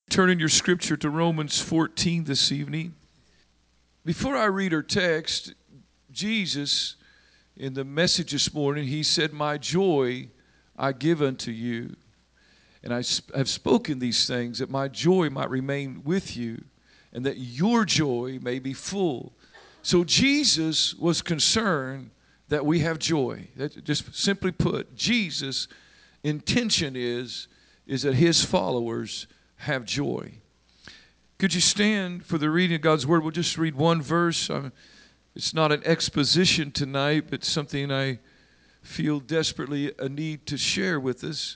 Turn in your scripture to Romans 14 this evening. Before I read our text, Jesus, in the message this morning, he said, "My joy I give unto you. And I have spoken these things that my joy might remain with you and that your joy may be full." So Jesus was concerned that we have joy. That, just simply put, Jesus' intention is that his followers have joy. Could you stand for the reading of God's Word? We'll just read one verse. It's not an exposition tonight, but something I feel desperately a need to share with us.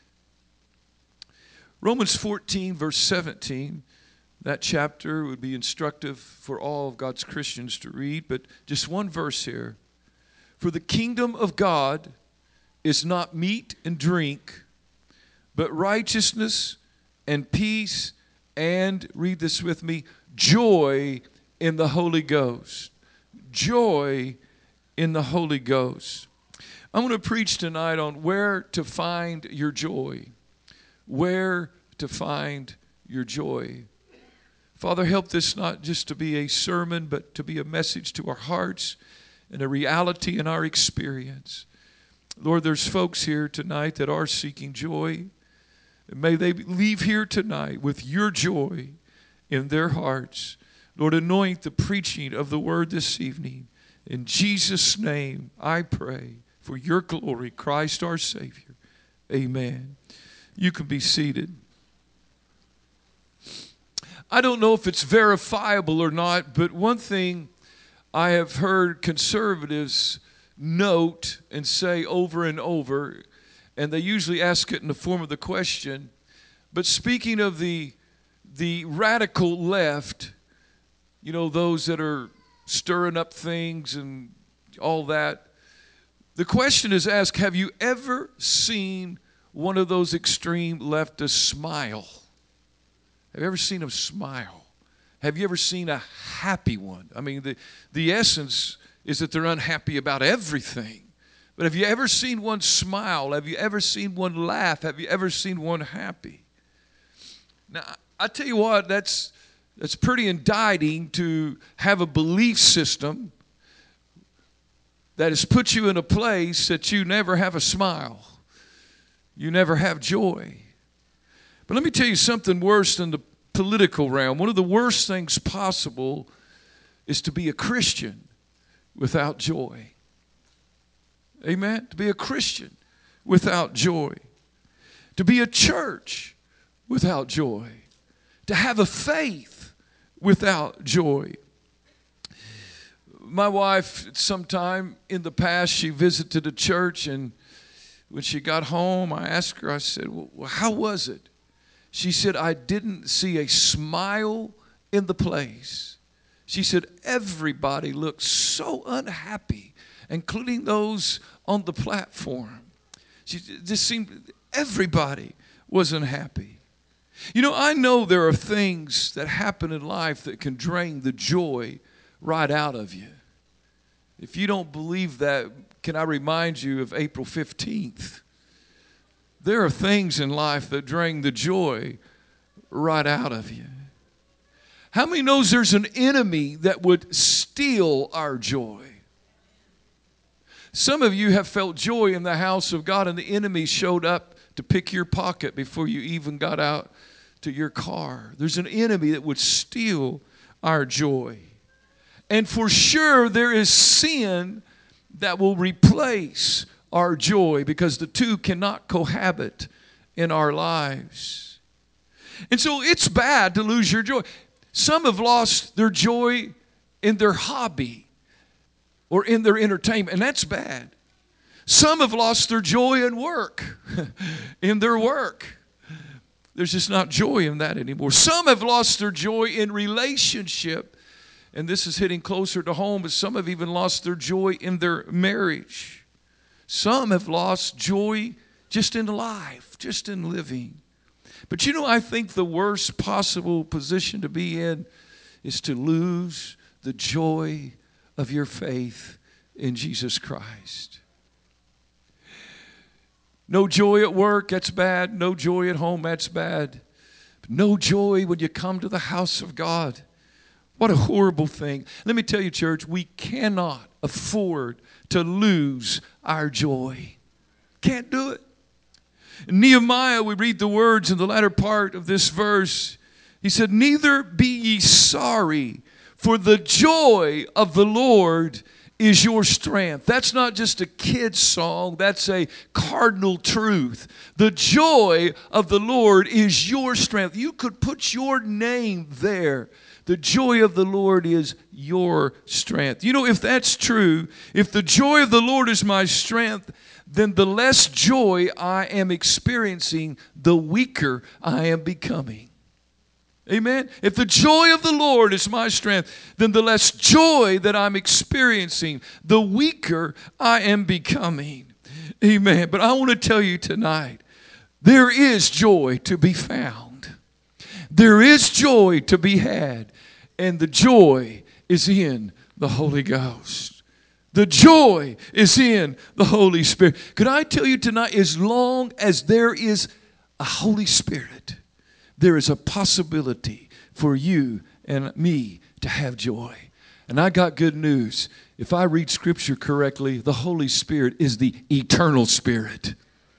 Romans 14, verse 17. That chapter would be instructive for all of God's Christians to read, but just one verse here. "For the kingdom of God is not meat and drink, but righteousness and peace and," read this with me, "joy in the Holy Ghost." Joy in the Holy Ghost. I'm going to preach tonight on where to find your joy. Where to find your joy. Father, help this not just to be a sermon, but to be a message to our hearts and a reality in our experience. Lord, there's folks here tonight that are seeking joy. May they leave here tonight with your joy in their hearts. Lord, anoint the preaching of the word this evening. In Jesus' name, I pray for your glory, Christ our Savior. Amen. You can be seated. I don't know if it's verifiable or not, but one thing I have heard conservatives note and say over and over, and they usually ask it in the form of the question, but speaking of the radical left, you know, those that are stirring up things and all that, the question is asked, have you ever seen one of those extreme leftists smile? Have you ever seen them smile? Have you ever seen a happy one? I mean, the essence is that they're unhappy about everything. But have you ever seen one smile? Have you ever seen one laugh? Have you ever seen one happy? Now, I tell you what, that's pretty indicting to have a belief system that has put you in a place that you never have a smile. You never have joy. But let me tell you something worse than the political realm. One of the worst things possible is to be a Christian without joy. Amen? To be a Christian without joy. To be a church without joy. To have a faith without joy. My wife, sometime in the past, she visited a church, and when she got home, I asked her, I said, "Well, how was it?" She said, "I didn't see a smile in the place." She said, "Everybody looked so unhappy, including those on the platform." She just seemed, everybody was unhappy. You know, I know there are things that happen in life that can drain the joy right out of you. If you don't believe that, can I remind you of April 15th? There are things in life that drain the joy right out of you. How many knows there's an enemy that would steal our joy? Some of you have felt joy in the house of God, and the enemy showed up to pick your pocket before you even got out to your car. There's an enemy that would steal our joy. And for sure, there is sin that will replace our joy, because the two cannot cohabit in our lives. And so it's bad to lose your joy. Some have lost their joy in their hobby or in their entertainment, and that's bad. Some have lost their joy in work, in their work. There's just not joy in that anymore. Some have lost their joy in relationship, and this is hitting closer to home, but some have even lost their joy in their marriage. Some have lost joy just in life, just in living. But you know, I think the worst possible position to be in is to lose the joy of your faith in Jesus Christ. No joy at work, that's bad. No joy at home, that's bad. No joy when you come to the house of God. What a horrible thing. Let me tell you, church, we cannot afford to lose our joy. Can't do it. In Nehemiah, we read the words in the latter part of this verse. He said, "Neither be ye sorry, for the joy of the Lord is your strength." That's not just a kid's song. That's a cardinal truth. The joy of the Lord is your strength. You could put your name there. The joy of the Lord is your strength. You know, if that's true, if the joy of the Lord is my strength, then the less joy I am experiencing, the weaker I am becoming. Amen? If the joy of the Lord is my strength, then the less joy that I'm experiencing, the weaker I am becoming. Amen. But I want to tell you tonight, there is joy to be found. There is joy to be had, and the joy is in the Holy Ghost. The joy is in the Holy Spirit. Could I tell you tonight, as long as there is a Holy Spirit, there is a possibility for you and me to have joy. And I got good news. If I read Scripture correctly, the Holy Spirit is the eternal Spirit.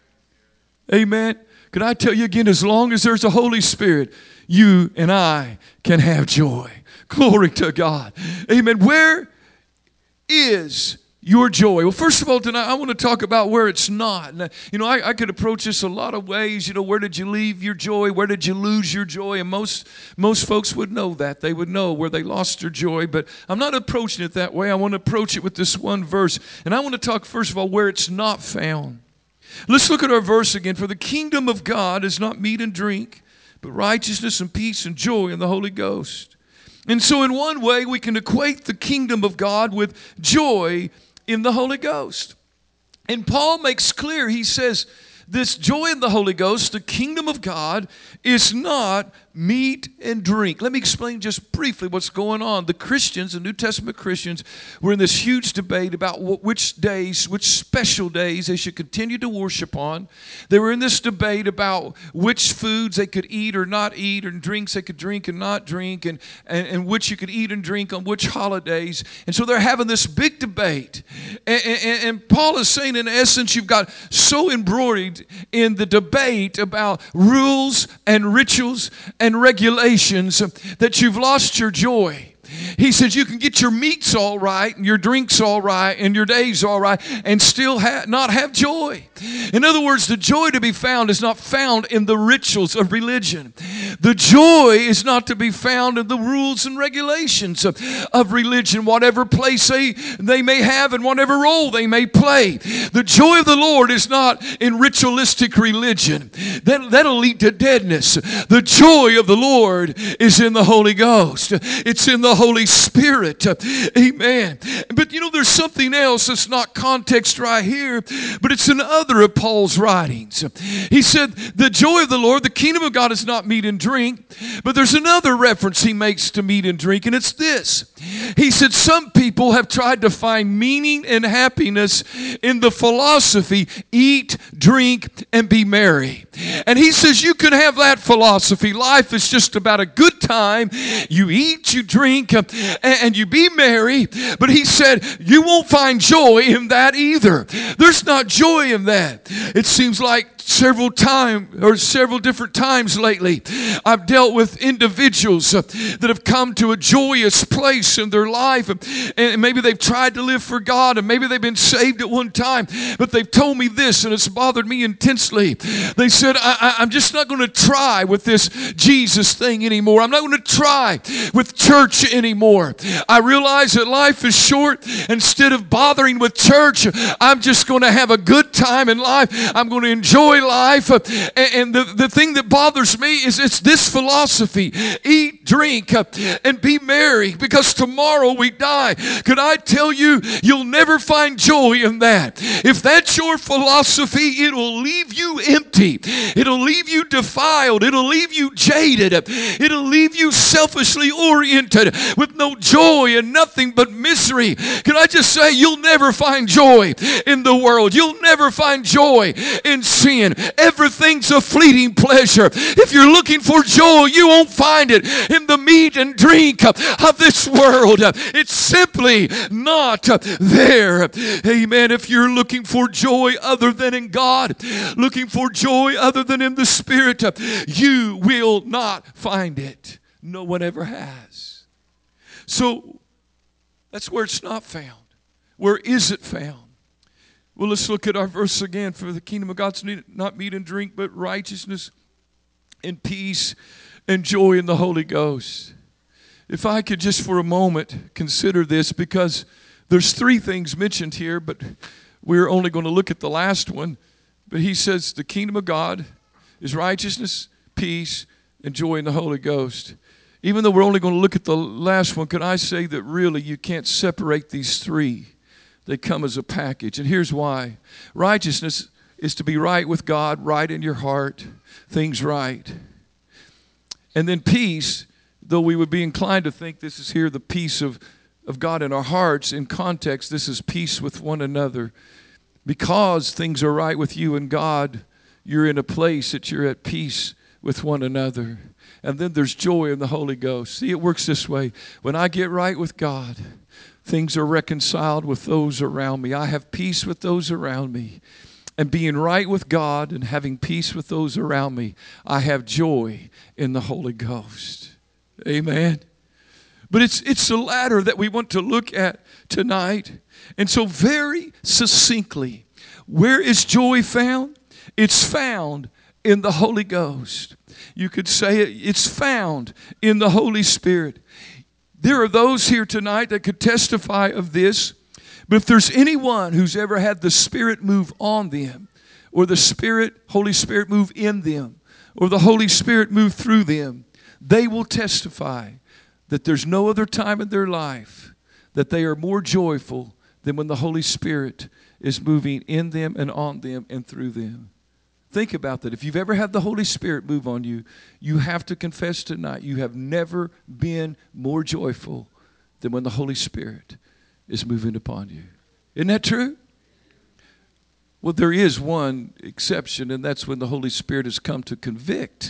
Amen. Could I tell you again, as long as there's a Holy Spirit, you and I can have joy. Glory to God. Amen. Where is your joy? Well, first of all, tonight I want to talk about where it's not. And, I could approach this a lot of ways. Where did you leave your joy? Where did you lose your joy? And most folks would know that. They would know where they lost their joy. But I'm not approaching it that way. I want to approach it with this one verse. And I want to talk, first of all, where it's not found. Let's look at our verse again. "For the kingdom of God is not meat and drink, but righteousness and peace and joy in the Holy Ghost." And so in one way, we can equate the kingdom of God with joy in the Holy Ghost. And Paul makes clear, he says, this joy in the Holy Ghost, the kingdom of God, is not meat and drink. Let me explain just briefly what's going on. The Christians, the New Testament Christians, were in this huge debate about which days, which special days they should continue to worship on. They were in this debate about which foods they could eat or not eat, and drinks they could drink and not drink, and which you could eat and drink on which holidays. And so they're having this big debate. And Paul is saying, in essence, you've got so embroidered in the debate about rules and rituals and regulations that you've lost your joy. He says you can get your meats all right and your drinks all right and your days all right and still not have joy. In other words, the joy to be found is not found in the rituals of religion. The joy is not to be found in the rules and regulations of religion, whatever place they may have and whatever role they may play. The joy of the Lord is not in ritualistic religion. That'll lead to deadness. The joy of the Lord is in the Holy Ghost. It's in the Holy Spirit. Amen. But there's something else that's not context right here, but it's in other of Paul's writings. He said, the joy of the Lord, the kingdom of God is not meat and drink, but there's another reference he makes to meat and drink, and it's this. He said, some people have tried to find meaning and happiness in the philosophy, eat, drink, and be merry. And he says, you can have that philosophy. Life is just about a good time. You eat, you drink, and you be merry. But he said, you won't find joy in that either. There's not joy in that. It seems like several different times lately, I've dealt with individuals that have come to a joyous place in their life, and maybe they've tried to live for God, and maybe they've been saved at one time, but they've told me this, and it's bothered me intensely. They said, I'm just not going to try with this Jesus thing anymore. I'm not going to try with church anymore. I realize that life is short. Instead of bothering with church, I'm just going to have a good time in life. I'm going to enjoy life. And the thing that bothers me is it's this philosophy. Eat, drink, and be merry, because tomorrow we die. Could I tell you, you'll never find joy in that. If that's your philosophy, it'll leave you empty. It'll leave you defiled. It'll leave you jaded. It'll leave you selfishly oriented with no joy and nothing but misery. Can I just say, you'll never find joy in the world. You'll never find joy in sin. again. Everything's a fleeting pleasure. If you're looking for joy, you won't find it in the meat and drink of this world. It's simply not there. Amen. If you're looking for joy other than in God, looking for joy other than in the Spirit, you will not find it. No one ever has. So that's where it's not found. Where is it found? Well, let's look at our verse again. For the kingdom of God's not meat and drink, but righteousness and peace and joy in the Holy Ghost. If I could just for a moment consider this, because there's three things mentioned here, but we're only going to look at the last one. But he says the kingdom of God is righteousness, peace, and joy in the Holy Ghost. Even though we're only going to look at the last one, could I say that really you can't separate these three? They come as a package. And here's why. Righteousness is to be right with God, right in your heart, things right. And then peace, though we would be inclined to think this is here the peace of God in our hearts, in context, this is peace with one another. Because things are right with you and God, you're in a place that you're at peace with one another. And then there's joy in the Holy Ghost. See, it works this way. When I get right with God, things are reconciled with those around me. I have peace with those around me. And being right with God and having peace with those around me, I have joy in the Holy Ghost. Amen. But it's the latter that we want to look at tonight. And so very succinctly, where is joy found? It's found in the Holy Ghost. You could say it's found in the Holy Spirit. There are those here tonight that could testify of this. But if there's anyone who's ever had the Spirit move on them, or the Holy Spirit move in them, or the Holy Spirit move through them, they will testify that there's no other time in their life that they are more joyful than when the Holy Spirit is moving in them and on them and through them. Think about that. If you've ever had the Holy Spirit move on you, you have to confess tonight you have never been more joyful than when the Holy Spirit is moving upon you. Isn't that true? Well, there is one exception, and that's when the Holy Spirit has come to convict.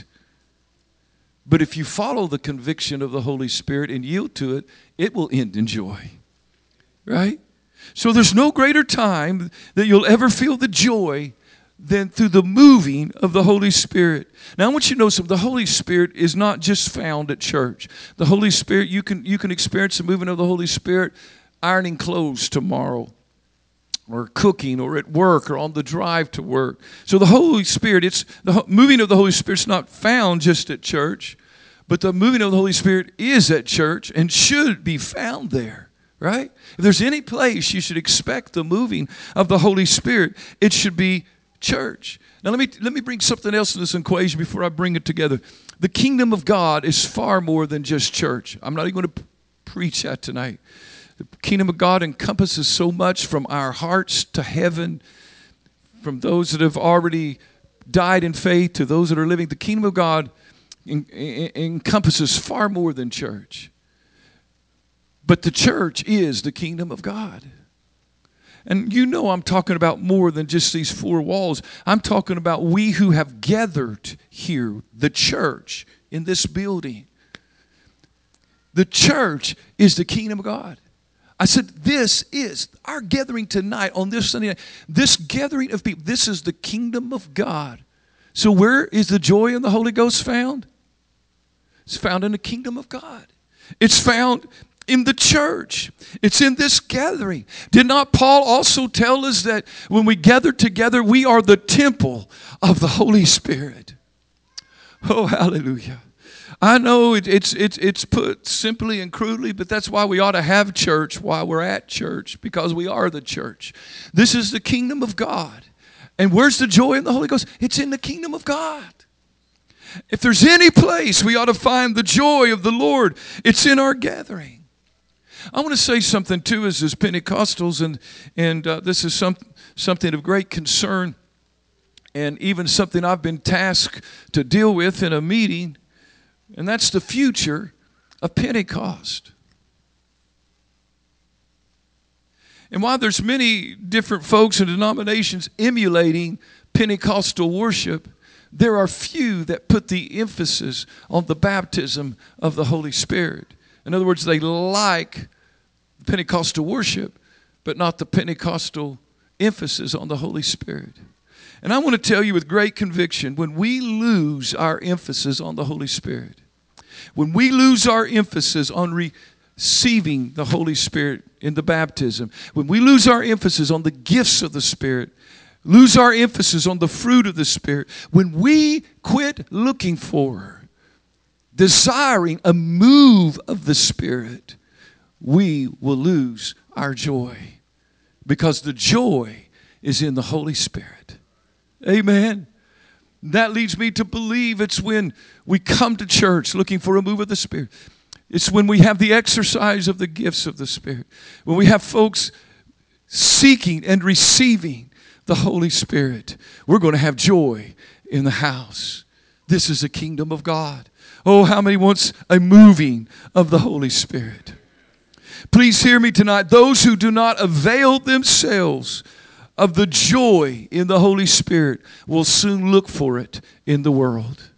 But if you follow the conviction of the Holy Spirit and yield to it, it will end in joy. Right? So there's no greater time that you'll ever feel the joy than through the moving of the Holy Spirit. Now, I want you to know something. The Holy Spirit is not just found at church. The Holy Spirit, you can experience the moving of the Holy Spirit ironing clothes tomorrow, or cooking, or at work, or on the drive to work. So the Holy Spirit, the moving of the Holy Spirit's not found just at church, but the moving of the Holy Spirit is at church and should be found there. Right? If there's any place you should expect the moving of the Holy Spirit, it should be church. Now let me bring something else in this equation before I bring it together. The kingdom of God is far more than just church. I'm not even going to preach that tonight. The kingdom of God encompasses so much, from our hearts to heaven, from those that have already died in faith to those that are living. The kingdom of God encompasses far more than church. But the church is the kingdom of God. And you know I'm talking about more than just these four walls. I'm talking about we who have gathered here, the church in this building. The church is the kingdom of God. I said, this is our gathering tonight on this Sunday night. This gathering of people, this is the kingdom of God. So where is the joy in the Holy Ghost found? It's found in the kingdom of God. It's found in the church. It's in this gathering. Did not Paul also tell us that when we gather together, we are the temple of the Holy Spirit? Oh, hallelujah. I know it's put simply and crudely, but that's why we ought to have church while we're at church, because we are the church. This is the kingdom of God. And where's the joy in the Holy Ghost? It's in the kingdom of God. If there's any place we ought to find the joy of the Lord, it's in our gathering. I want to say something too as Pentecostals, and this is something of great concern, and even something I've been tasked to deal with in a meeting, and that's the future of Pentecost. And while there's many different folks and denominations emulating Pentecostal worship, there are few that put the emphasis on the baptism of the Holy Spirit. In other words, they like Pentecostal worship, but not the Pentecostal emphasis on the Holy Spirit. And I want to tell you with great conviction, when we lose our emphasis on the Holy Spirit, when we lose our emphasis on receiving the Holy Spirit in the baptism, when we lose our emphasis on the gifts of the Spirit, lose our emphasis on the fruit of the Spirit, when we quit looking for, desiring a move of the Spirit, we will lose our joy, because the joy is in the Holy Spirit. Amen. That leads me to believe it's when we come to church looking for a move of the Spirit. It's when we have the exercise of the gifts of the Spirit. When we have folks seeking and receiving the Holy Spirit, we're going to have joy in the house. This is the kingdom of God. Oh, how many wants a moving of the Holy Spirit? Please hear me tonight. Those who do not avail themselves of the joy in the Holy Spirit will soon look for it in the world.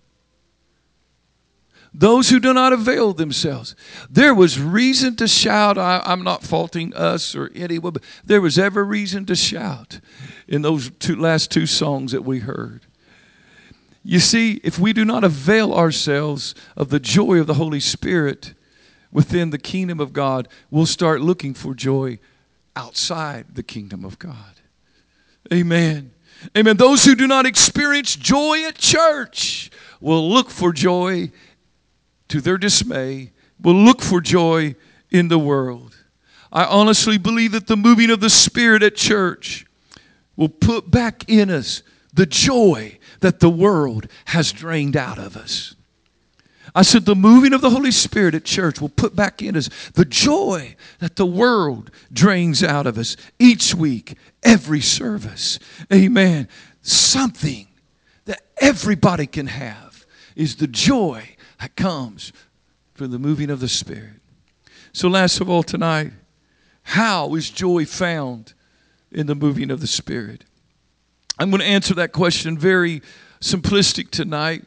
Those who do not avail themselves. There was reason to shout. I'm not faulting us or anyone, but there was every reason to shout in those last two songs that we heard. You see, if we do not avail ourselves of the joy of the Holy Spirit within the kingdom of God, we'll start looking for joy outside the kingdom of God. Amen. Amen. Those who do not experience joy at church will look for joy, to their dismay, will look for joy in the world. I honestly believe that the moving of the Spirit at church will put back in us the joy that the world has drained out of us. I said the moving of the Holy Spirit at church will put back in us the joy that the world drains out of us each week, every service. Amen. Something that everybody can have is the joy that comes from the moving of the Spirit. So last of all tonight, how is joy found in the moving of the Spirit? I'm going to answer that question very simplistic tonight.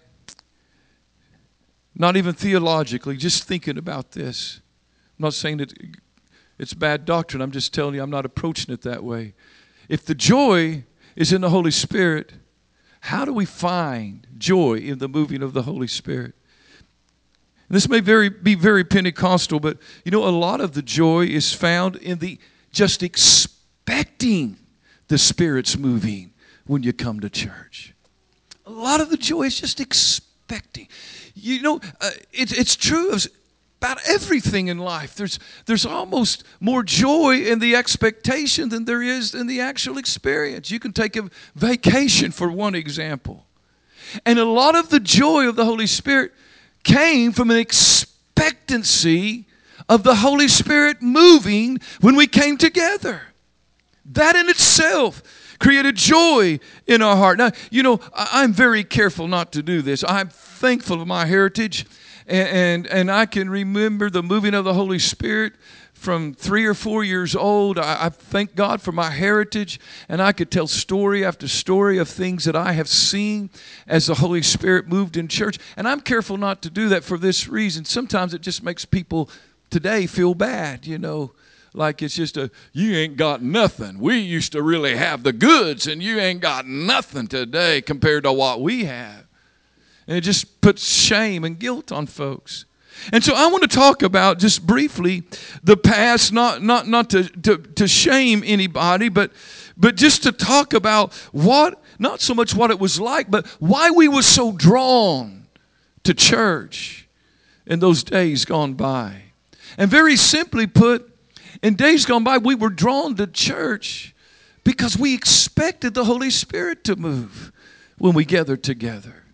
Not even theologically, just thinking about this. I'm not saying that it's bad doctrine. I'm just telling you I'm not approaching it that way. If the joy is in the Holy Spirit, how do we find joy in the moving of the Holy Spirit? And this may be very Pentecostal, but you know, a lot of the joy is found in the just expecting the Spirit's moving when you come to church. A lot of the joy is just expecting. You know, it's true of about everything in life. There's almost more joy in the expectation than there is in the actual experience. You can take a vacation for one example. And a lot of the joy of the Holy Spirit came from an expectancy of the Holy Spirit moving when we came together. That in itself created joy in our heart. Now, you know, I'm very careful not to do this. I'm thankful of my heritage, and I can remember the moving of the Holy Spirit from 3 or 4 years old. I thank God for my heritage, and I could tell story after story of things that I have seen as the Holy Spirit moved in church. And I'm careful not to do that for this reason. Sometimes it just makes people today feel bad, you know. Like it's just you ain't got nothing. We used to really have the goods, and you ain't got nothing today compared to what we have. And it just puts shame and guilt on folks. And so I want to talk about just briefly the past, not to shame anybody, but just to talk about not so much what it was like, but why we were so drawn to church in those days gone by. And very simply put, in days gone by, we were drawn to church because we expected the Holy Spirit to move when we gathered together.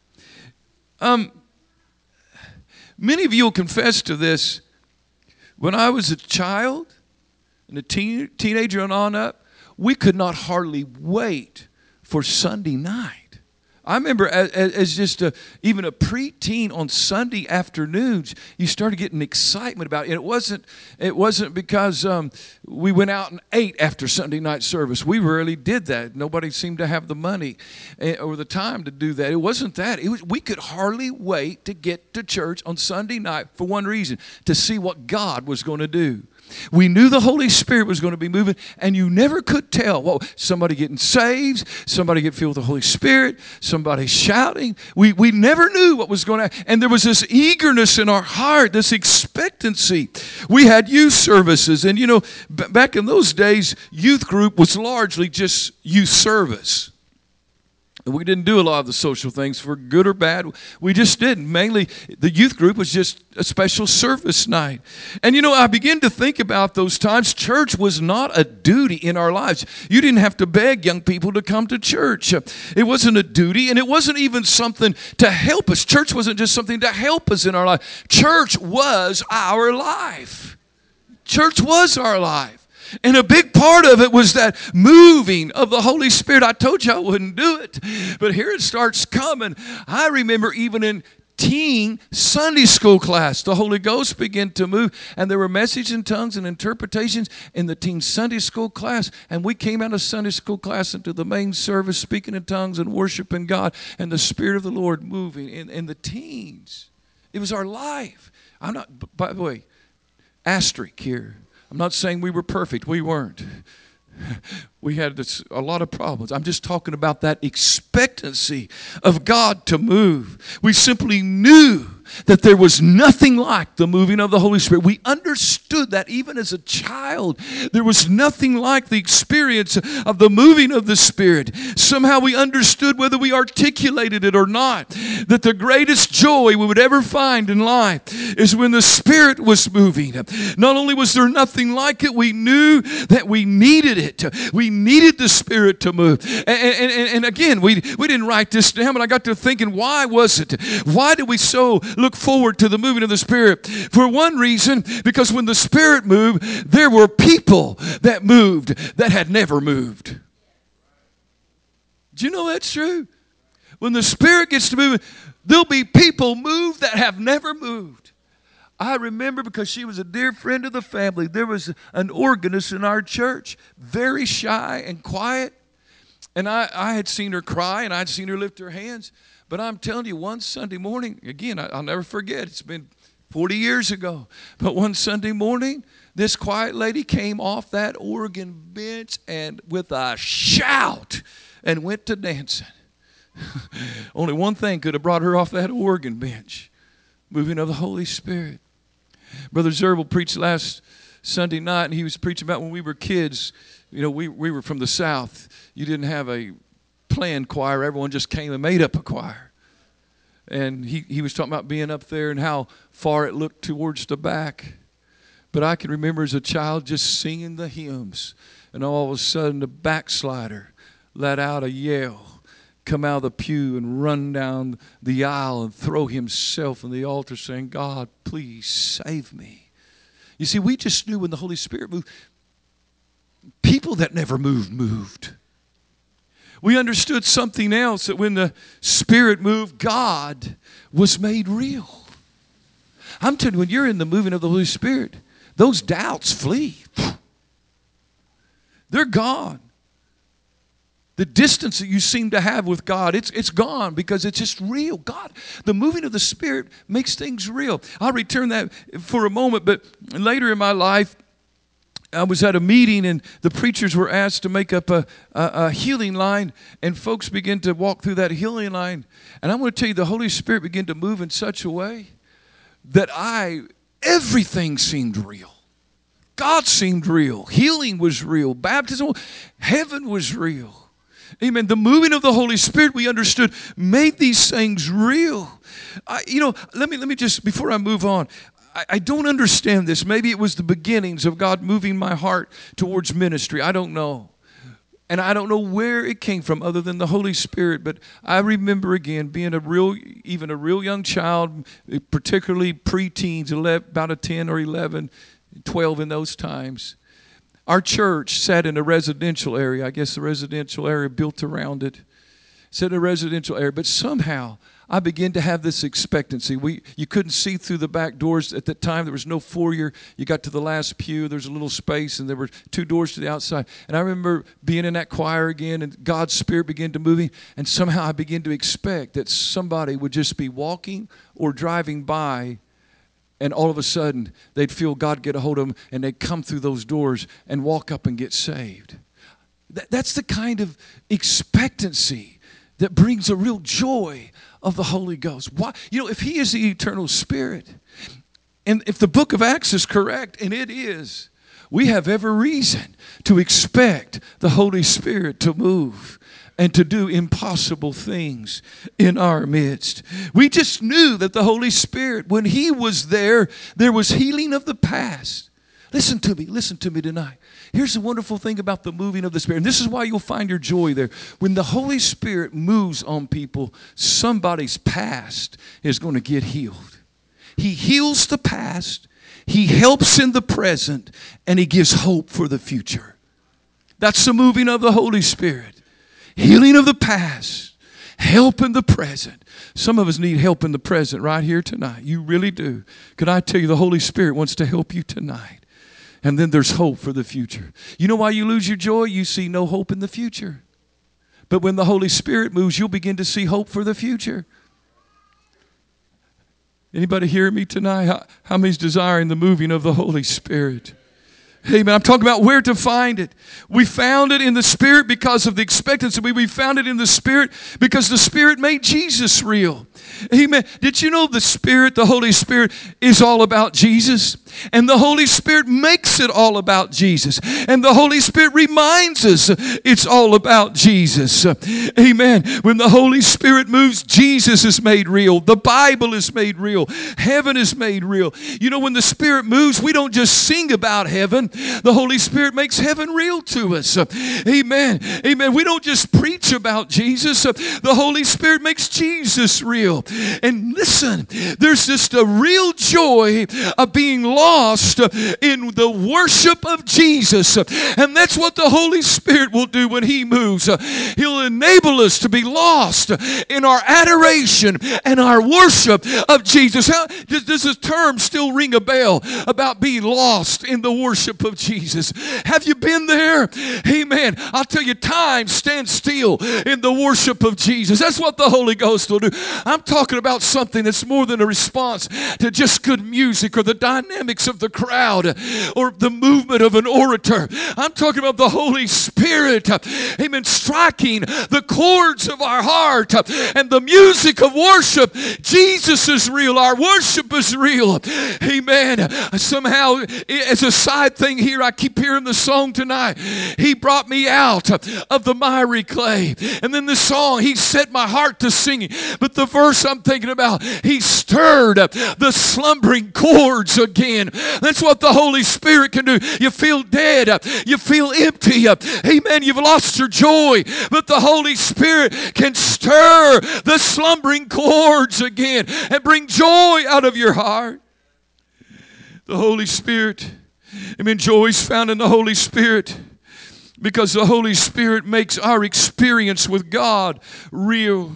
Many of you will confess to this. When I was a child and a teenager and on up, we could not hardly wait for Sunday night. I remember as just even a preteen on Sunday afternoons, you started getting excitement about it. And it wasn't because we went out and ate after Sunday night service. We rarely did that. Nobody seemed to have the money or the time to do that. It wasn't that. We could hardly wait to get to church on Sunday night for one reason, to see what God was going to do. We knew the Holy Spirit was going to be moving, and you never could tell. Well, somebody getting saved, somebody get filled with the Holy Spirit, somebody shouting. We never knew what was going to happen. And there was this eagerness in our heart, this expectancy. We had youth services, and you know, back in those days, youth group was largely just youth service. We didn't do a lot of the social things for good or bad. We just didn't. Mainly, the youth group was just a special service night. And you know, I began to think about those times. Church was not a duty in our lives. You didn't have to beg young people to come to church. It wasn't a duty, and it wasn't even something to help us. Church wasn't just something to help us in our life. Church was our life. Church was our life. And a big part of it was that moving of the Holy Spirit. I told you I wouldn't do it, but here it starts coming. I remember even in teen Sunday school class, the Holy Ghost began to move, and there were messages in tongues and interpretations in the teen Sunday school class, and we came out of Sunday school class into the main service speaking in tongues and worshiping God, and the Spirit of the Lord moving in the teens. It was our life. I'm not, by the way, asterisk here. I'm not saying we were perfect. We weren't. We had a lot of problems. I'm just talking about that expectancy of God to move. We simply knew that there was nothing like the moving of the Holy Spirit. We understood that even as a child. There was nothing like the experience of the moving of the Spirit. Somehow we understood, whether we articulated it or not, that the greatest joy we would ever find in life is when the Spirit was moving. Not only was there nothing like it, we knew that we needed it. We needed the Spirit to move. And again, we didn't write this down, but I got to thinking, why was it? Why did we so look forward to the moving of the Spirit? For one reason, because when the Spirit moved, there were people that moved that had never moved. Do you know that's true? When the Spirit gets to moving, there'll be people moved that have never moved. I remember, because she was a dear friend of the family, there was an organist in our church, very shy and quiet. And I had seen her cry, and I'd seen her lift her hands. But I'm telling you, one Sunday morning, again, I'll never forget, it's been 40 years ago. But one Sunday morning, this quiet lady came off that organ bench and with a shout and went to dancing. Only one thing could have brought her off that organ bench: moving of the Holy Spirit. Brother Zerbel preached last Sunday night, and he was preaching about when we were kids. You know, we were from the South. You didn't have a planned choir. Everyone just came and made up a choir. And he was talking about being up there and how far it looked towards the back. But I can remember as a child just singing the hymns, and all of a sudden the backslider let out a yell, come out of the pew and run down the aisle and throw himself on the altar saying, "God, please save me." You see, we just knew when the Holy Spirit moved, people that never moved. We understood something else, that when the Spirit moved, God was made real. I'm telling you, when you're in the moving of the Holy Spirit, those doubts flee. They're gone. The distance that you seem to have with God, it's gone, because it's just real. God, the moving of the Spirit makes things real. I'll return that for a moment, but later in my life, I was at a meeting, and the preachers were asked to make up a healing line, and folks began to walk through that healing line. And I'm going to tell you, the Holy Spirit began to move in such a way that everything seemed real. God seemed real. Healing was real. Baptism, heaven was real. Amen. The moving of the Holy Spirit, we understood, made these things real. Let me just, before I move on, I don't understand this. Maybe it was the beginnings of God moving my heart towards ministry. I don't know. And I don't know where it came from other than the Holy Spirit. But I remember, again, being a real young child, particularly preteens, about a 10 or 11, 12 in those times. Our church sat in a residential area. I guess the residential area built around it. It's in a residential area. But somehow I began to have this expectancy. You couldn't see through the back doors at the time. There was no foyer. You got to the last pew. There's a little space, and there were 2 doors to the outside. And I remember being in that choir again, and God's Spirit began to move, and somehow I began to expect that somebody would just be walking or driving by, and all of a sudden they'd feel God get a hold of them, and they'd come through those doors and walk up and get saved. That's the kind of expectancy that brings a real joy of the Holy Ghost. Why? You know, if He is the eternal Spirit, and if the book of Acts is correct, and it is, we have every reason to expect the Holy Spirit to move and to do impossible things in our midst. We just knew that the Holy Spirit, when He was there was healing of the past. Listen to me tonight. Here's the wonderful thing about the moving of the Spirit. And this is why you'll find your joy there. When the Holy Spirit moves on people, somebody's past is going to get healed. He heals the past, He helps in the present, and He gives hope for the future. That's the moving of the Holy Spirit. Healing of the past, help in the present. Some of us need help in the present right here tonight. You really do. Could I tell you, the Holy Spirit wants to help you tonight. And then there's hope for the future. You know why you lose your joy? You see no hope in the future. But when the Holy Spirit moves, you'll begin to see hope for the future. Anybody hear me tonight? How many's desiring the moving of the Holy Spirit? Amen. I'm talking about where to find it. We found it in the Spirit because of the expectancy. We found it in the Spirit because the Spirit made Jesus real. Amen. Did you know the Spirit, the Holy Spirit, is all about Jesus? And the Holy Spirit makes it all about Jesus. And the Holy Spirit reminds us it's all about Jesus. Amen. When the Holy Spirit moves, Jesus is made real. The Bible is made real. Heaven is made real. You know, when the Spirit moves, we don't just sing about heaven. The Holy Spirit makes heaven real to us. Amen. Amen. We don't just preach about Jesus. The Holy Spirit makes Jesus real. And listen, there's just a real joy of being lost in the worship of Jesus. And that's what the Holy Spirit will do when He moves. He'll enable us to be lost in our adoration and our worship of Jesus. How does this term still ring a bell about being lost in the worship of Jesus? Have you been there? Amen. I'll tell you, time stands still in the worship of Jesus. That's what the Holy Ghost will do. I'm talking about something that's more than a response to just good music or the dynamics of the crowd or the movement of an orator. I'm talking about the Holy Spirit, amen, striking the chords of our heart and the music of worship. Jesus is real. Our worship is real. Amen. Somehow, as a side thing here, I keep hearing the song tonight. He brought me out of the miry clay. And then the song, He set my heart to singing. But the verse I'm thinking about, He stirred the slumbering chords again. That's what the Holy Spirit can do. You feel dead. You feel empty. Amen. You've lost your joy. But the Holy Spirit can stir the slumbering chords again and bring joy out of your heart. The Holy Spirit, amen, joy is found in the Holy Spirit because the Holy Spirit makes our experience with God real.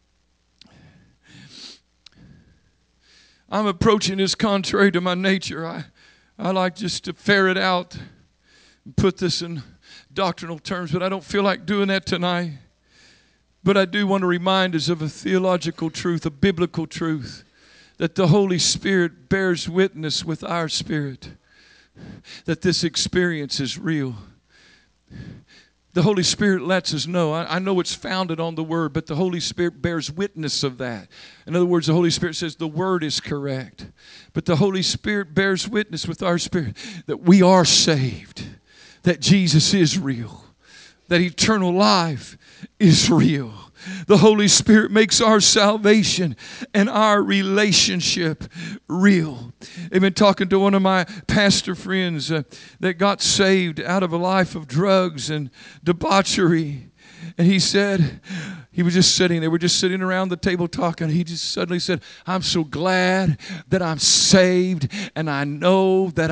I'm approaching this contrary to my nature. I like just to ferret out and put this in doctrinal terms, but I don't feel like doing that tonight. But I do want to remind us of a theological truth, a biblical truth, that the Holy Spirit bears witness with our spirit that this experience is real. The Holy Spirit lets us know. I know it's founded on the Word, but the Holy Spirit bears witness of that. In other words, the Holy Spirit says the Word is correct. But the Holy Spirit bears witness with our spirit that we are saved, that Jesus is real, that eternal life is real. The Holy Spirit makes our salvation and our relationship real. I've been talking to one of my pastor friends that got saved out of a life of drugs and debauchery. And he said, He was just sitting there. We're just sitting around the table talking. He just suddenly said, I'm so glad that I'm saved, and I know that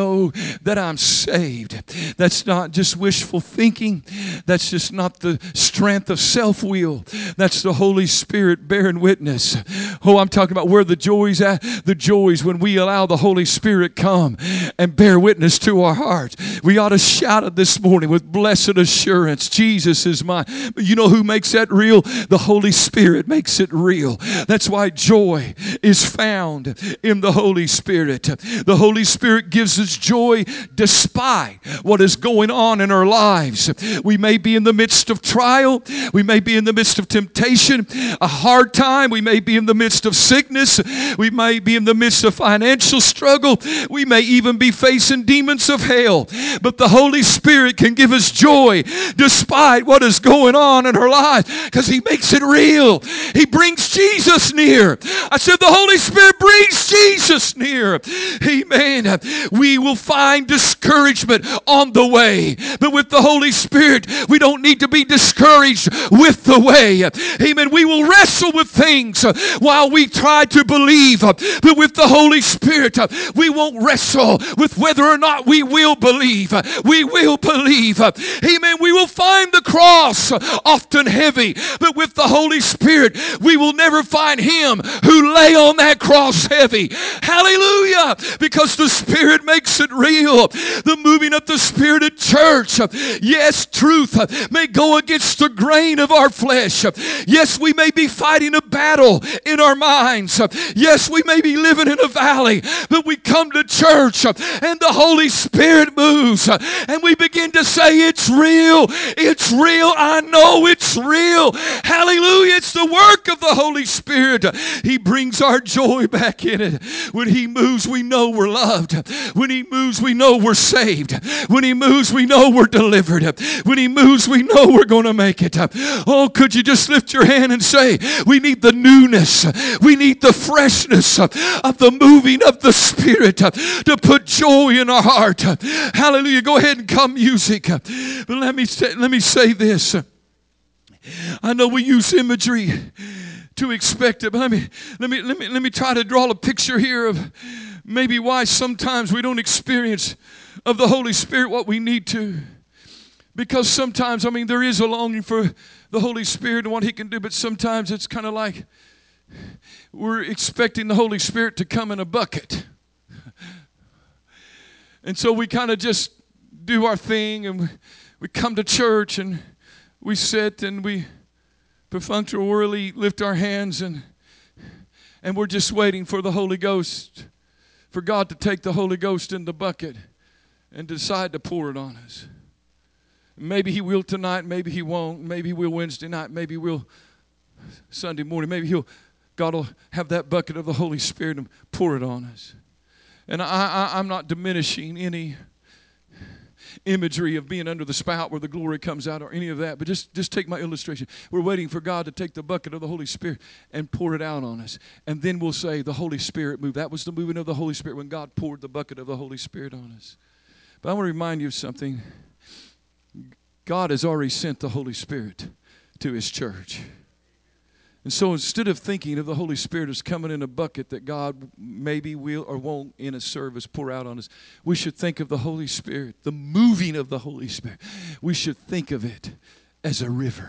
I'm saved. That's not just wishful thinking. That's just not the strength of self-will. That's the Holy Spirit bearing witness. Oh, I'm talking about where the joy's at. The joy's when we allow the Holy Spirit come and bear witness to our hearts. We ought to shout it this morning with blessed assurance. Jesus is mine. But you know who makes that real? The Holy Spirit makes it real. That's why joy is found in the Holy Spirit. The Holy Spirit gives us joy despite what is going on in our lives. We may be in the midst of trial. We may be in the midst of temptation, a hard time. We may be in the midst of sickness. We may be in the midst of financial struggle. We may even be facing demons of hell. But the Holy Spirit can give us joy despite what is going on in our lives, because He makes it real. He brings Jesus near. I said the Holy Spirit brings Jesus near. Amen. We will find discouragement on the way, but with the Holy Spirit, we don't need to be discouraged with the way. Amen. We will wrestle with things while we try to believe, but with the Holy Spirit, we won't wrestle with whether or not we will believe. We will believe. Amen. We will find the cross often heavy, but with the Holy Spirit, we will never find Him who lay on that cross heavy. Hallelujah. Because the Spirit makes it real. The moving of the Spirit at church. Yes, truth may go against the grain of our flesh. Yes, we may be fighting a battle in our minds. Yes, we may be living in a valley, but we come to church and the Holy Spirit moves and we begin to say, it's real. It's real. I know it's real. Hallelujah. It's the work of the Holy Spirit. He brings our joy back in it. When He moves, we know we're loved. When He moves, we know we're saved. When He moves, we know we're delivered. When He moves, we know we're going to make it. Oh, could you just lift your hand and say, we need the newness. We need the freshness of the moving of the Spirit to put joy in our heart. Hallelujah. Go ahead and come music. But let me say this. I know we use imagery to expect it, but let me try to draw a picture here of maybe why sometimes we don't experience of the Holy Spirit what we need to. Because sometimes, there is a longing for the Holy Spirit and what He can do, but sometimes it's kind of like we're expecting the Holy Spirit to come in a bucket. And so we kind of just do our thing, and we come to church and we sit and we perfunctorily lift our hands, and we're just waiting for the Holy Ghost, for God to take the Holy Ghost in the bucket and decide to pour it on us. Maybe He will tonight, maybe He won't. Maybe He will Wednesday night, maybe He will Sunday morning. Maybe God will have that bucket of the Holy Spirit and pour it on us. And I'm not diminishing any imagery of being under the spout where the glory comes out or any of that, but just take my illustration. We're waiting for God to take the bucket of the Holy Spirit and pour it out on us, and then we'll say the Holy Spirit moved. That was the moving of the Holy Spirit when God poured the bucket of the Holy Spirit on us. But I want to remind you of something. God has already sent the Holy Spirit to His church. And so instead of thinking of the Holy Spirit as coming in a bucket that God maybe will or won't in a service pour out on us, we should think of the Holy Spirit, the moving of the Holy Spirit. We should think of it as a river.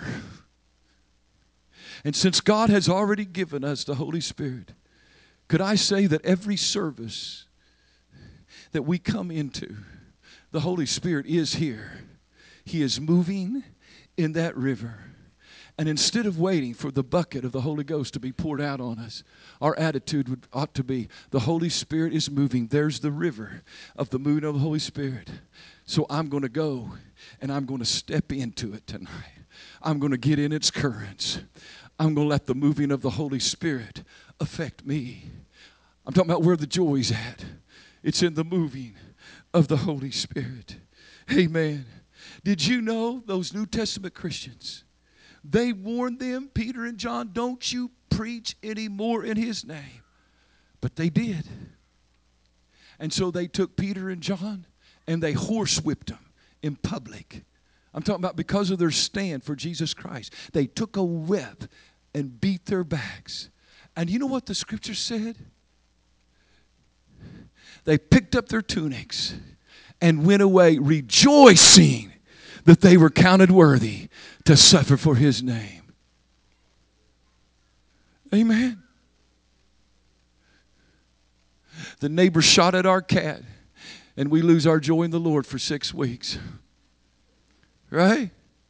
And since God has already given us the Holy Spirit, could I say that every service that we come into, the Holy Spirit is here. He is moving in that river. And instead of waiting for the bucket of the Holy Ghost to be poured out on us, our attitude ought to be, the Holy Spirit is moving. There's the river of the moving of the Holy Spirit. So I'm going to go and I'm going to step into it tonight. I'm going to get in its currents. I'm going to let the moving of the Holy Spirit affect me. I'm talking about where the joy's at. It's in the moving of the Holy Spirit. Amen. Did you know those New Testament Christians, they warned them, Peter and John, don't you preach anymore in His name. But they did. And so they took Peter and John and they horsewhipped them in public. I'm talking about because of their stand for Jesus Christ. They took a whip and beat their backs. And you know what the scripture said? They picked up their tunics and went away rejoicing that they were counted worthy to suffer for his name. Amen. The neighbor shot at our cat, and we lose our joy in the Lord for 6 weeks. Right?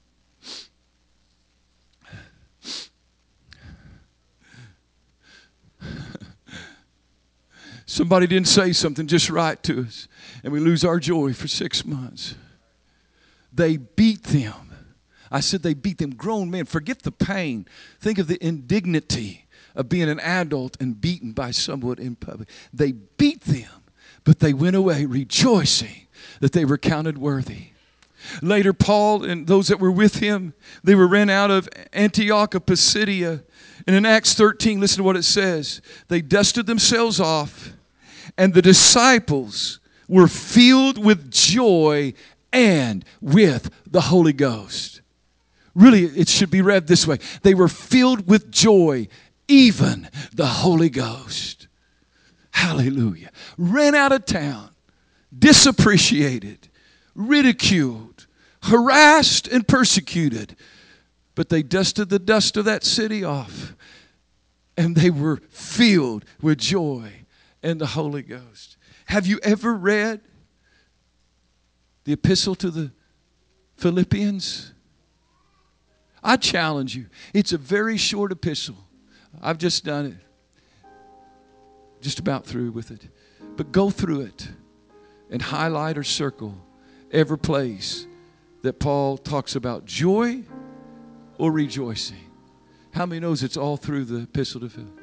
Somebody didn't say something just right to us, and we lose our joy for 6 months. They beat them. I said they beat them. Grown men, forget the pain. Think of the indignity of being an adult and beaten by someone in public. They beat them, but they went away rejoicing that they were counted worthy. Later, Paul and those that were with him, they were ran out of Antioch of Pisidia. And in Acts 13, listen to what it says. They dusted themselves off, and the disciples were filled with joy and with the Holy Ghost. Really, it should be read this way. They were filled with joy, even the Holy Ghost. Hallelujah. Ran out of town, disappreciated, ridiculed, harassed, and persecuted. But they dusted the dust of that city off, and they were filled with joy and the Holy Ghost. Have you ever read the epistle to the Philippians? I challenge you. It's a very short epistle. I've just done it. Just about through with it. But go through it and highlight or circle every place that Paul talks about joy or rejoicing. How many knows it's all through the epistle to Philippians?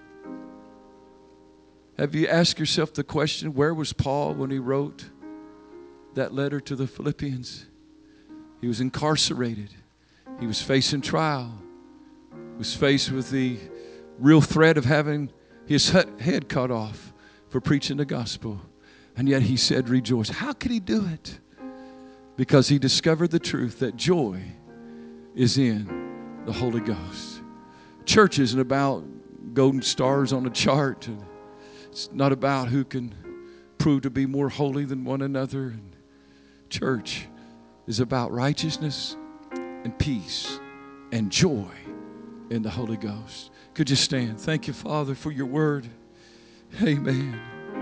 Have you asked yourself the question, where was Paul when he wrote that letter to the Philippians? He was incarcerated. He was facing trial. He was faced with the real threat of having his head cut off for preaching the gospel. And yet he said, rejoice. How could he do it? Because he discovered the truth that joy is in the Holy Ghost. Church isn't about golden stars on a chart. And it's not about who can prove to be more holy than one another. And church is about righteousness and peace and joy in the Holy Ghost. Could you stand? Thank you, Father, for your word. Amen.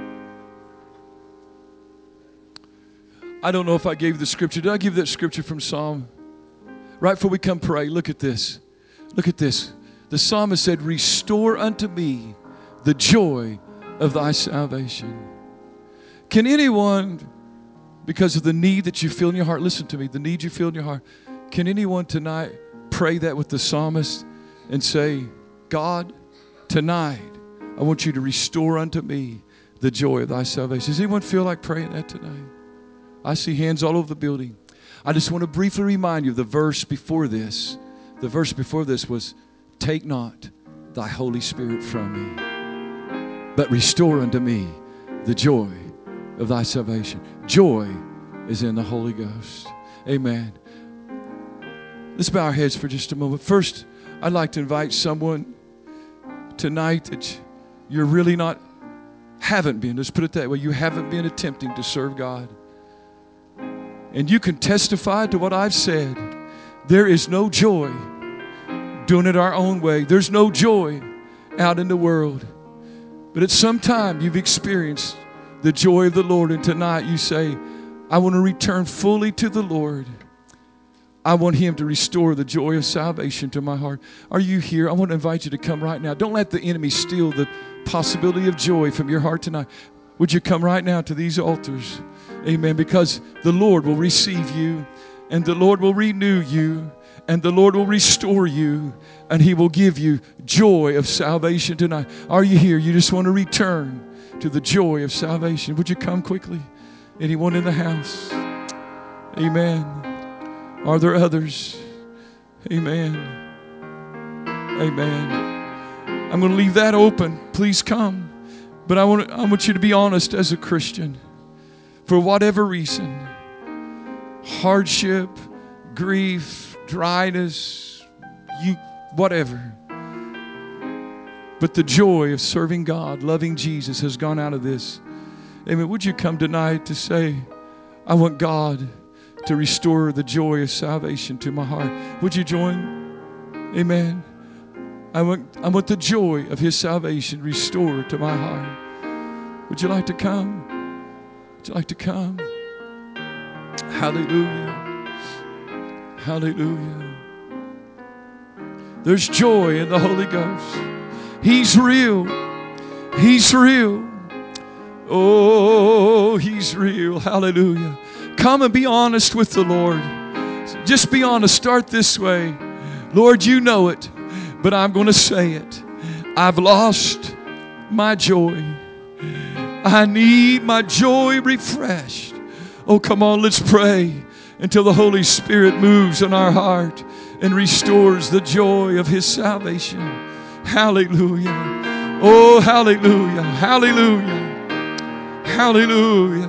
I don't know if I gave the scripture. Did I give that scripture from Psalm? Right before we come pray, look at this. Look at this. The psalmist said, restore unto me the joy of thy salvation. Can anyone, because of the need that you feel in your heart, listen to me, the need you feel in your heart, can anyone tonight pray that with the psalmist and say, God, tonight, I want you to restore unto me the joy of thy salvation. Does anyone feel like praying that tonight? I see hands all over the building. I just want to briefly remind you of the verse before this. The verse before this was, take not thy Holy Spirit from me, but restore unto me the joy of thy salvation. Joy is in the Holy Ghost. Amen. Let's bow our heads for just a moment. First, I'd like to invite someone tonight that you're really haven't been, let's put it that way, you haven't been attempting to serve God. And you can testify to what I've said. There is no joy doing it our own way. There's no joy out in the world. But at some time you've experienced the joy of the Lord, and tonight you say, I want to return fully to the Lord. I want Him to restore the joy of salvation to my heart. Are you here? I want to invite you to come right now. Don't let the enemy steal the possibility of joy from your heart tonight. Would you come right now to these altars? Amen. Because the Lord will receive you, and the Lord will renew you, and the Lord will restore you, and He will give you joy of salvation tonight. Are you here? You just want to return to the joy of salvation. Would you come quickly? Anyone in the house? Amen. Are there others? Amen. Amen. I'm going to leave that open. Please come. But I want you to be honest as a Christian. For whatever reason, hardship, grief, dryness, whatever. But the joy of serving God, loving Jesus has gone out of this. Amen. Would you come tonight to say, I want God to restore the joy of salvation to my heart? Would you join? Amen. I want the joy of His salvation restored to my heart. Would you like to come? Would you like to come? Hallelujah. Hallelujah. There's joy in the Holy Ghost. He's real. He's real. Oh, He's real. Hallelujah. Come and be honest with the Lord. Just be honest. Start this way. Lord, you know it, but I'm going to say it. I've lost my joy. I need my joy refreshed. Oh, come on, let's pray until the Holy Spirit moves in our heart and restores the joy of His salvation. Hallelujah. Oh, hallelujah. Hallelujah. Hallelujah.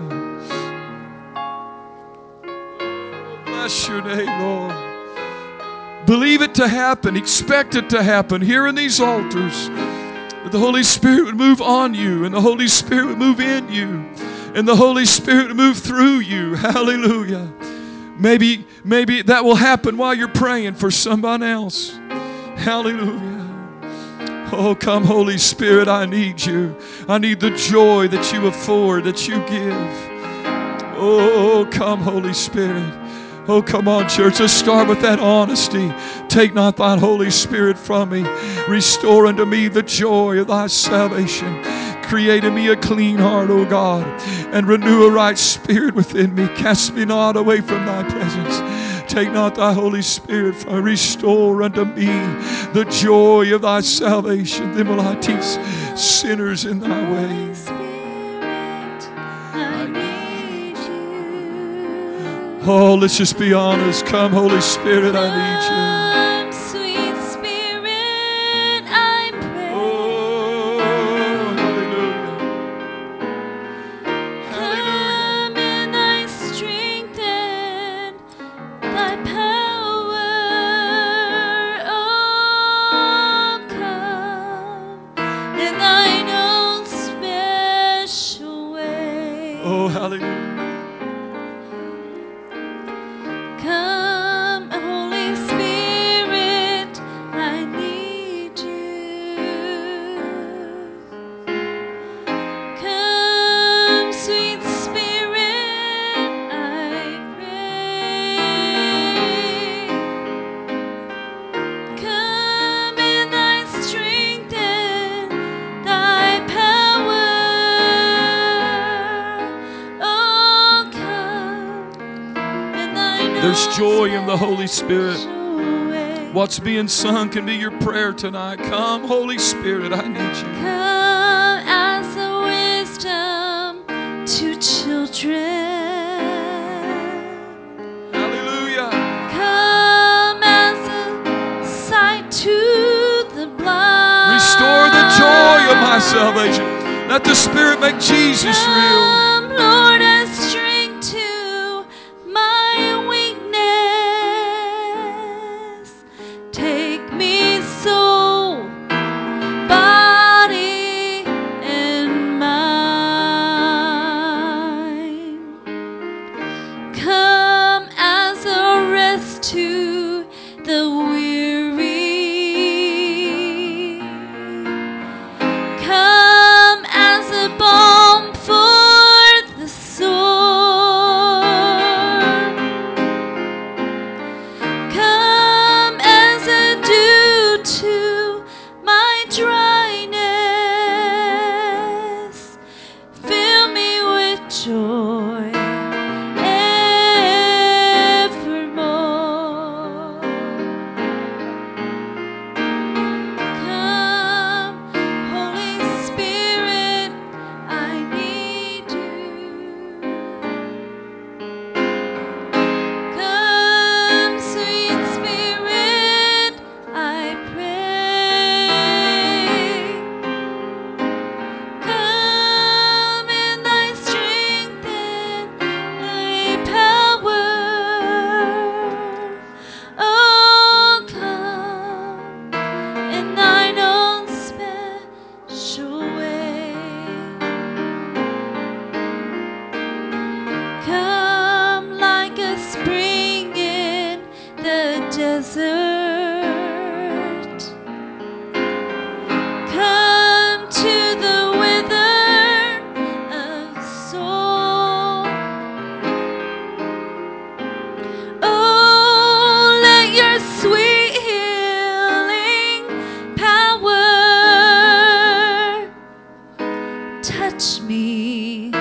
Oh, bless your name, Lord. Believe it to happen. Expect it to happen here in these altars. That the Holy Spirit would move on you, and the Holy Spirit would move in you, and the Holy Spirit would move through you. Hallelujah. Maybe that will happen while you're praying for someone else. Hallelujah. Oh, come, Holy Spirit, I need you. I need the joy that you afford, that you give. Oh, come, Holy Spirit. Oh, come on, church. Let's start with that honesty. Take not thine Holy Spirit from me. Restore unto me the joy of thy salvation. Create in me a clean heart, O God, and renew a right spirit within me. Cast me not away from thy presence. Take not thy Holy Spirit from me. Restore unto me the joy of thy salvation. Then will I teach sinners in thy ways. Oh, let's just be honest. Come, Holy Spirit, I need you. Come, sweet Spirit, I pray. Oh, hallelujah. Come in thy strength and thy power. Oh, come in thine own special way. Oh, hallelujah. Come, Holy Spirit, I need you. Come, sweet Spirit, I pray. Come in thy strength and thy power. Oh, come in thine There's own joy in the Holy Spirit. special way. What's being sung can be your prayer tonight. Come, Holy Spirit, I need you. Come as a wisdom to children. Hallelujah. Come as a sight to the blind. Restore the joy of my salvation. Let the Spirit make Jesus real. Come, Lord, as strength to my weakness. Take me soul, body, and mind. Come as a rest to the weary. Come as a balm for the soul. touch me.